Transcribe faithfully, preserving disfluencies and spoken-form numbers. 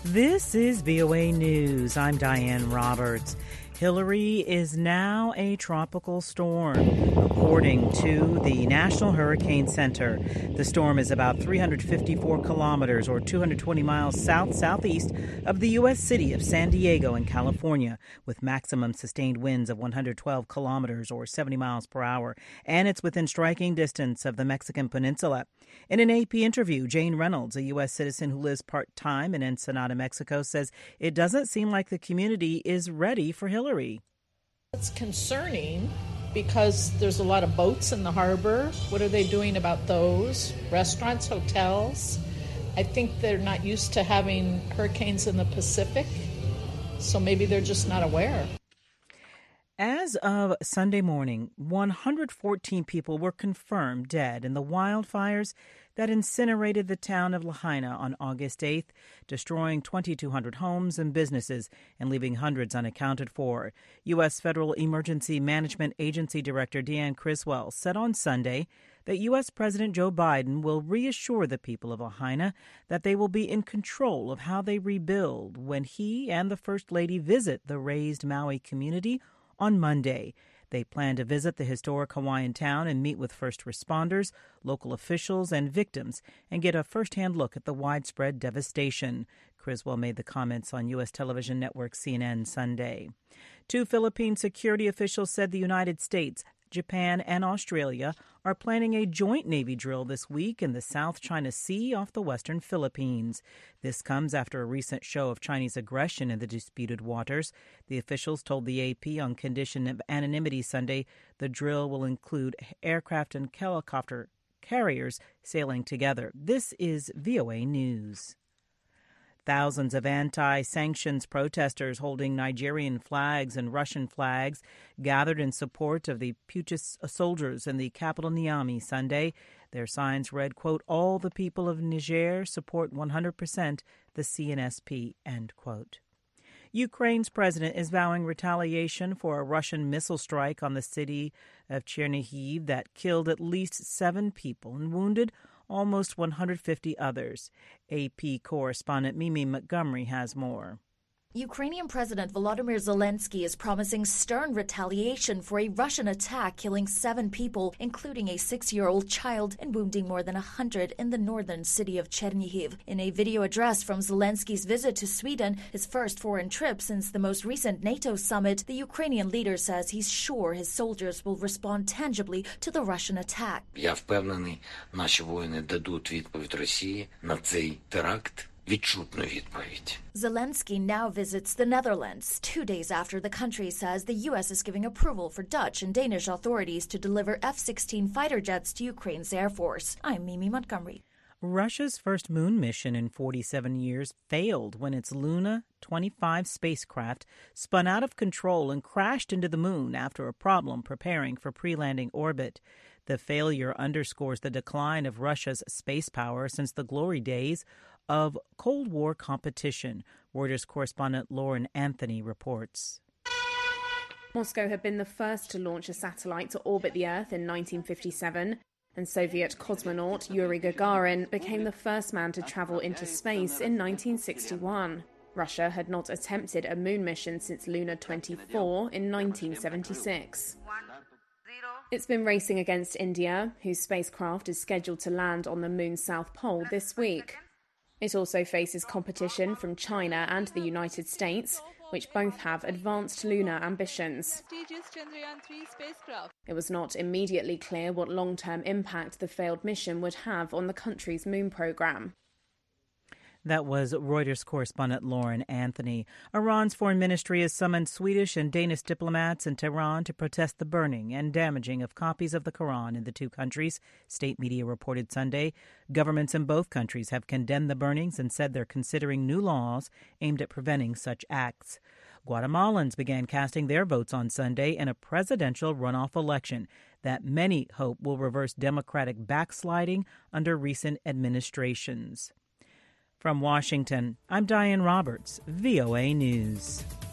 This is V O A News. I'm Diane Roberts. Hillary is now a tropical storm, according to the National Hurricane Center. The storm is about three hundred fifty-four kilometers or two hundred twenty miles south-southeast of the U S city of San Diego in California, with maximum sustained winds of one hundred twelve kilometers or seventy miles per hour, and it's within striking distance of the Mexican peninsula. In an A P interview, Jane Reynolds, a U S citizen who lives part-time in Ensenada, Mexico, says it doesn't seem like the community is ready for Hillary. It's concerning because there's a lot of boats in the harbor. What are they doing about those? Restaurants, hotels. I think they're not used to having hurricanes in the Pacific, so maybe they're just not aware. As of Sunday morning, one hundred fourteen people were confirmed dead in the wildfires that incinerated the town of Lahaina on August eighth, destroying twenty-two hundred homes and businesses and leaving hundreds unaccounted for. U S. Federal Emergency Management Agency Director Deanne Criswell said on Sunday that U S. President Joe Biden will reassure the people of Lahaina that they will be in control of how they rebuild when he and the First Lady visit the razed Maui community on Monday. They plan to visit the historic Hawaiian town and meet with first responders, local officials, and victims and get a firsthand look at the widespread devastation. Criswell made the comments on U S television network C N N Sunday. Two Philippine security officials said the United States, Japan, and Australia are planning a joint Navy drill this week in the South China Sea off the western Philippines. This comes after a recent show of Chinese aggression in the disputed waters. The officials told the A P on condition of anonymity Sunday the drill will include aircraft and helicopter carriers sailing together. This is V O A News. Thousands of anti-sanctions protesters holding Nigerian flags and Russian flags gathered in support of the putschist soldiers in the capital Niamey Sunday. Their signs read, quote, "All the people of Niger support one hundred percent the C N S P," end quote. Ukraine's president is vowing retaliation for a Russian missile strike on the city of Chernihiv that killed at least seven people and wounded almost one hundred fifty others. A P correspondent Mimi Montgomery has more. Ukrainian President Volodymyr Zelensky is promising stern retaliation for a Russian attack killing seven people, including a six-year-old child, and wounding more than one hundred in the northern city of Chernihiv. In a video address from Zelensky's visit to Sweden, his first foreign trip since the most recent NATO summit, the Ukrainian leader says he's sure his soldiers will respond tangibly to the Russian attack. Я впевнений, наші воїни дадуть відповідь Росії на цей теракт. Zelensky now visits the Netherlands, two days after the country says the U S is giving approval for Dutch and Danish authorities to deliver F sixteen fighter jets to Ukraine's Air Force. I'm Mimi Montgomery. Russia's first moon mission in forty-seven years failed when its Luna twenty-five spacecraft spun out of control and crashed into the moon after a problem preparing for pre-landing orbit. The failure underscores the decline of Russia's space power since the glory days of Cold War competition. Reuters correspondent Lauren Anthony reports. Moscow had been the first to launch a satellite to orbit the Earth in nineteen fifty-seven, and Soviet cosmonaut Yuri Gagarin became the first man to travel into space in nineteen sixty-one. Russia had not attempted a moon mission since Luna twenty-four in nineteen seventy-six. It's been racing against India, whose spacecraft is scheduled to land on the moon's south pole this week. It also faces competition from China and the United States, which both have advanced lunar ambitions. It was not immediately clear what long-term impact the failed mission would have on the country's moon program. That was Reuters correspondent Lauren Anthony. Iran's foreign ministry has summoned Swedish and Danish diplomats in Tehran to protest the burning and damaging of copies of the Quran in the two countries, state media reported Sunday. Governments in both countries have condemned the burnings and said they're considering new laws aimed at preventing such acts. Guatemalans began casting their votes on Sunday in a presidential runoff election that many hope will reverse Democratic backsliding under recent administrations. From Washington, I'm Diane Roberts, V O A News.